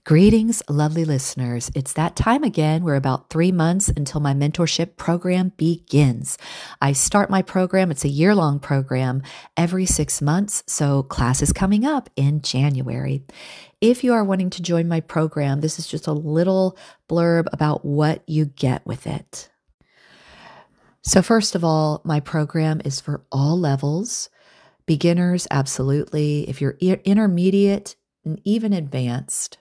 Greetings, lovely listeners. It's that time again. We're about 3 months until my mentorship program begins. I start my program, it's a year-long program, every 6 months, so class is coming up in January. If you are wanting to join my program, this is just a little blurb about what you get with it. So first of all, my program is for all levels. Beginners, absolutely. If you're intermediate and even advanced,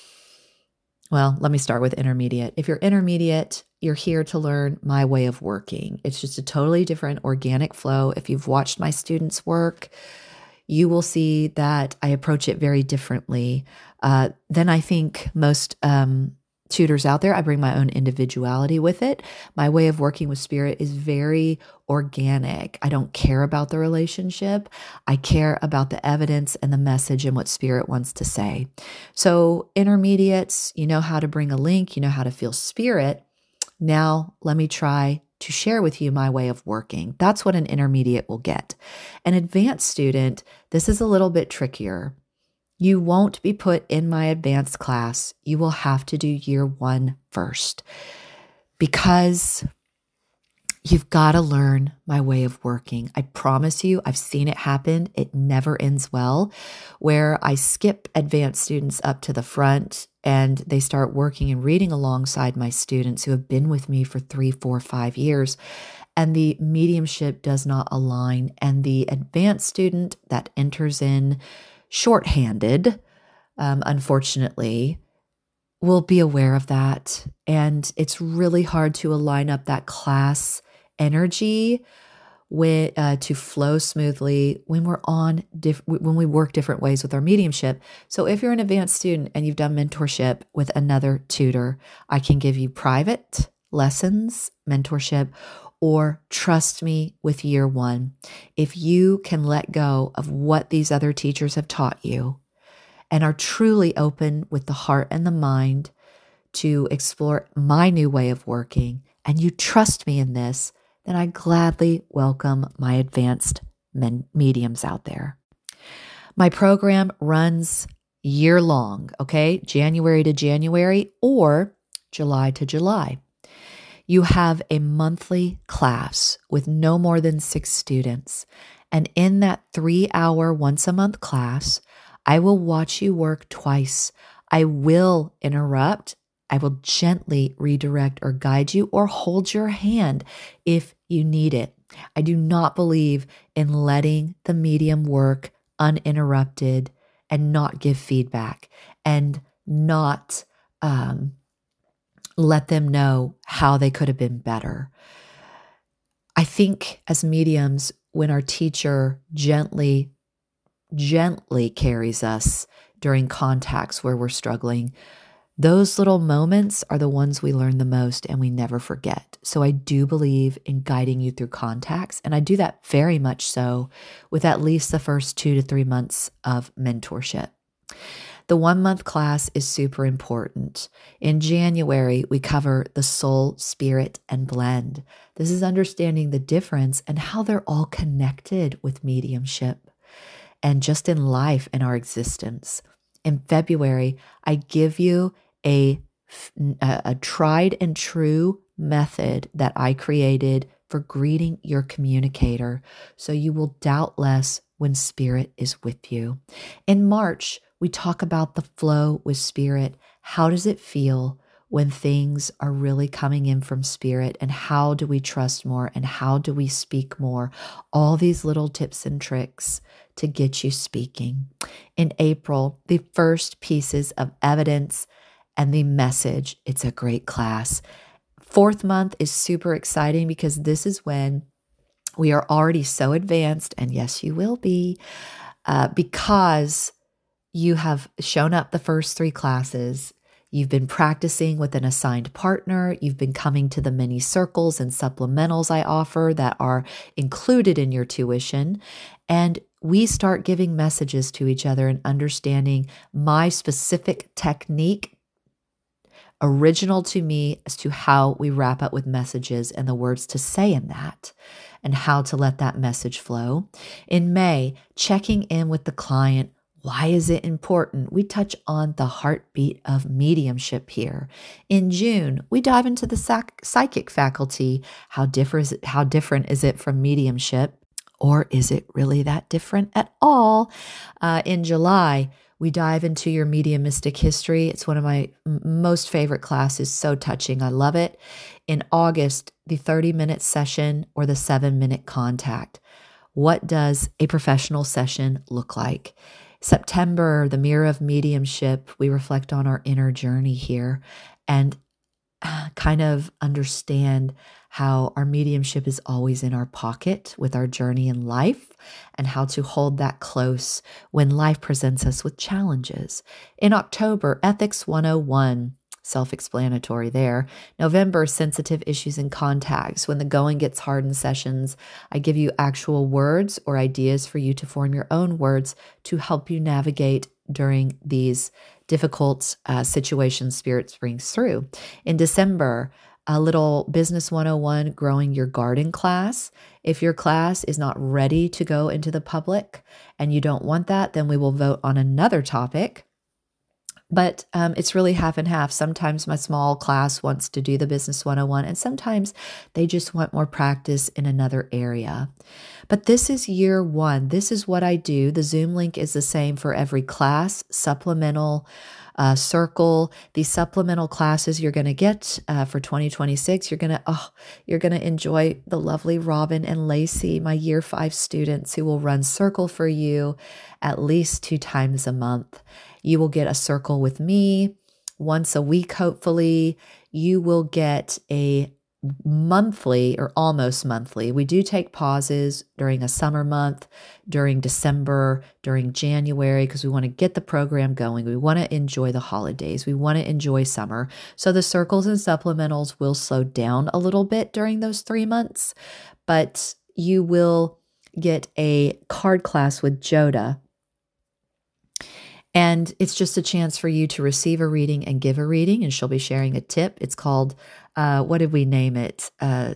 well, let me start with intermediate. If you're intermediate, you're here to learn my way of working. It's just a totally different organic flow. If you've watched my students work, you will see that I approach it very differently than I think most tutors out there. I bring my own individuality with it. My way of working with spirit is very organic. I don't care about the relationship. I care about the evidence and the message and what spirit wants to say. So intermediates, you know how to bring a link, you know how to feel spirit. Now let me try to share with you my way of working. That's what an intermediate will get. An advanced student, this is a little bit trickier. You won't be put in my advanced class. You will have to do year 1 first because you've got to learn my way of working. I promise you, I've seen it happen. It never ends well, where I skip advanced students up to the front and they start working and reading alongside my students who have been with me for 3, 4, 5 years. And the mediumship does not align. And the advanced student that enters in shorthanded, unfortunately, will be aware of that. And it's really hard to align up that class energy to flow smoothly when when we work different ways with our mediumship. So if you're an advanced student and you've done mentorship with another tutor, I can give you private lessons, mentorship, or trust me with year 1. If you can let go of what these other teachers have taught you and are truly open with the heart and the mind to explore my new way of working, and you trust me in this, then I gladly welcome my advanced mediums out there. My program runs year long, okay? January to January or July to July. You have a monthly class with no more than 6 students. And in that 3-hour once-a-month class, I will watch you work twice. I will interrupt. I will gently redirect or guide you or hold your hand if you need it. I do not believe in letting the medium work uninterrupted and not give feedback and not let them know how they could have been better. I think as mediums, when our teacher gently carries us during contacts where we're struggling, those little moments are the ones we learn the most and we never forget. So I do believe in guiding you through contacts, and I do that very much so with at least the first 2 to 3 months of mentorship. The 1-month class is super important. In January, we cover the soul, spirit, and blend. This is understanding the difference and how they're all connected with mediumship and just in life and our existence. In February, I give you a tried and true method that I created for greeting your communicator, so you will doubt less when spirit is with you. In March, we talk about the flow with spirit. How does it feel when things are really coming in from spirit? And how do we trust more? And how do we speak more? All these little tips and tricks to get you speaking. In April, the first pieces of evidence and the message. It's a great class. 4th month is super exciting because this is when we are already so advanced, and yes, you will be, because you have shown up the first 3 classes. You've been practicing with an assigned partner. You've been coming to the mini circles and supplementals I offer that are included in your tuition. And we start giving messages to each other and understanding my specific technique, original to me, as to how we wrap up with messages and the words to say in that, and how to let that message flow. In May, checking in with the client Why is it important? We touch on the heartbeat of mediumship here. In June, we dive into the psychic faculty. How different is it from mediumship? Or is it really that different at all? In July, we dive into your mediumistic history. It's one of my most favorite classes, so touching. I love it. In August, the 30-minute session or the 7-minute contact. What does a professional session look like? September, the mirror of mediumship, we reflect on our inner journey here and kind of understand how our mediumship is always in our pocket with our journey in life and how to hold that close when life presents us with challenges. In October, Ethics 101, self-explanatory there. November, sensitive issues and contacts. When the going gets hard in sessions, I give you actual words or ideas for you to form your own words to help you navigate during these difficult situations Spirit brings through. In December, a little Business 101 Growing Your Garden class. If your class is not ready to go into the public and you don't want that, then we will vote on another topic. But it's really half and half. Sometimes my small class wants to do the Business 101, and sometimes they just want more practice in another area. But this is year one. This is what I do. The Zoom link is the same for every class, supplemental, circle. These supplemental classes you're going to get for 2026. You're going to enjoy the lovely Robin and Lacey, my year 5 students, who will run circle for you at least 2 times a month. You will get a circle with me once a week, hopefully. You will get a monthly or almost monthly. We do take pauses during a summer month, during December, during January, because we want to get the program going. We want to enjoy the holidays. We want to enjoy summer. So the circles and supplementals will slow down a little bit during those 3 months, but you will get a card class with Joda. And it's just a chance for you to receive a reading and give a reading, and she'll be sharing a tip. It's called, what did we name it?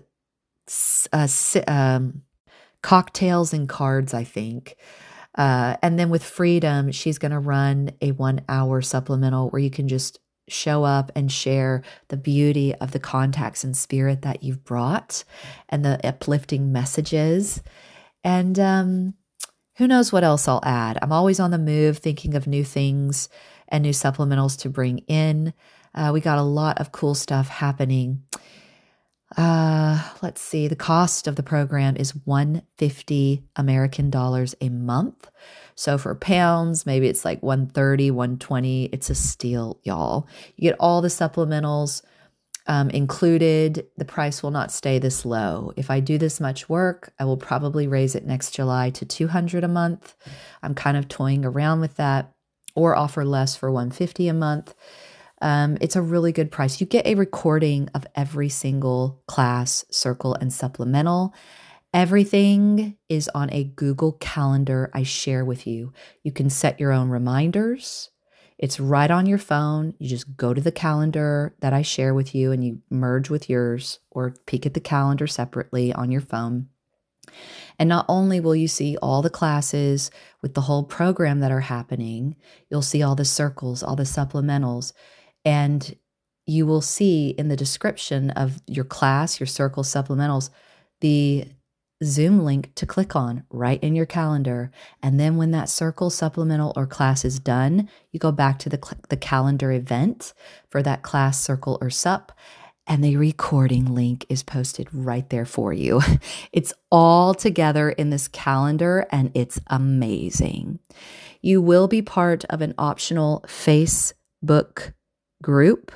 Cocktails and Cards, I think. And then with Freedom, she's going to run a 1-hour supplemental where you can just show up and share the beauty of the contacts and spirit that you've brought and the uplifting messages. And who knows what else I'll add? I'm always on the move, thinking of new things and new supplementals to bring in. We got a lot of cool stuff happening. Let's see. The cost of the program is $150 American dollars a month. So for pounds, maybe it's like $130, $120. It's a steal, y'all. You get all the supplementals included. The price will not stay this low. If I do this much work, I will probably raise it next July to $200 a month. I'm kind of toying around with that, or offer less for $150 a month. It's a really good price. You get a recording of every single class, circle, and supplemental. Everything is on a Google Calendar I share with you. You can set your own reminders. It's right on your phone. You just go to the calendar that I share with you and you merge with yours, or peek at the calendar separately on your phone. And not only will you see all the classes with the whole program that are happening, you'll see all the circles, all the supplementals, and you will see in the description of your class, your circle supplementals, the Zoom link to click on right in your calendar. And then when that circle, supplemental, or class is done, you go back to the calendar event for that class, circle, or sup, and the recording link is posted right there for you. It's all together in this calendar, and it's amazing. You will be part of an optional Facebook group,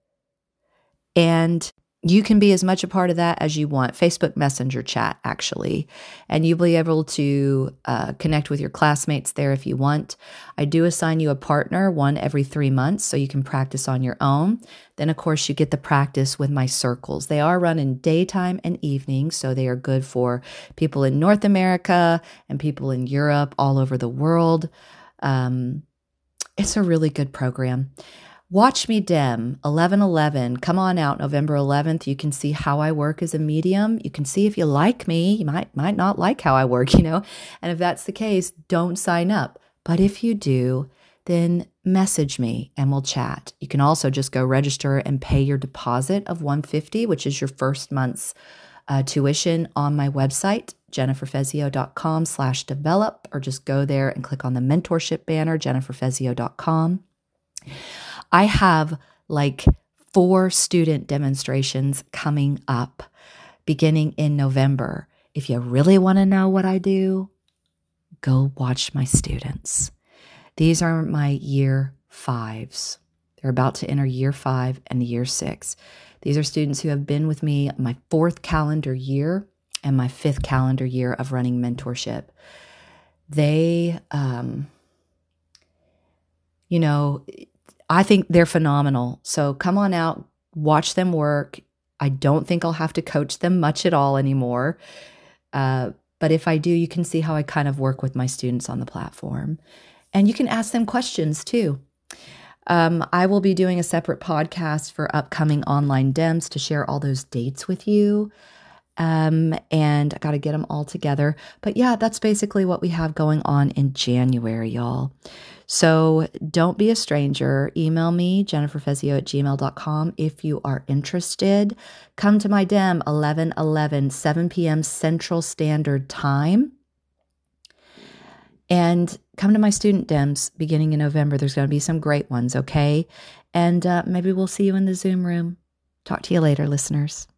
and you can be as much a part of that as you want. Facebook Messenger chat, actually. And you'll be able to connect with your classmates there if you want. I do assign you a partner, one every 3 months, so you can practice on your own. Then, of course, you get the practice with my circles. They are run in daytime and evening, so they are good for people in North America and people in Europe, all over the world. It's a really good program. Watch Me Dem, 11/11. Come on out November 11th. You can see how I work as a medium. You can see if you like me. You might not like how I work, And if that's the case, don't sign up. But if you do, then message me and we'll chat. You can also just go register and pay your deposit of $150, which is your first month's tuition on my website, jenniferfezio.com/develop, or just go there and click on the mentorship banner, jenniferfezio.com. I have like 4 student demonstrations coming up beginning in November. If you really want to know what I do, go watch my students. These are my year 5s. They're about to enter year 5 and year 6. These are students who have been with me my 4th calendar year and my 5th calendar year of running mentorship. They, I think they're phenomenal. So come on out, watch them work. I don't think I'll have to coach them much at all anymore. But if I do, you can see how I kind of work with my students on the platform. And you can ask them questions too. I will be doing a separate podcast for upcoming online DEMS to share all those dates with you. And I got to get them all together. But yeah, that's basically what we have going on in January, y'all. So don't be a stranger. Email me, jenniferfezio@gmail.com, if you are interested. Come to my DEM, 11/11, 7 p.m. Central Standard Time. And come to my student DEMs beginning in November. There's going to be some great ones, okay? And maybe we'll see you in the Zoom room. Talk to you later, listeners.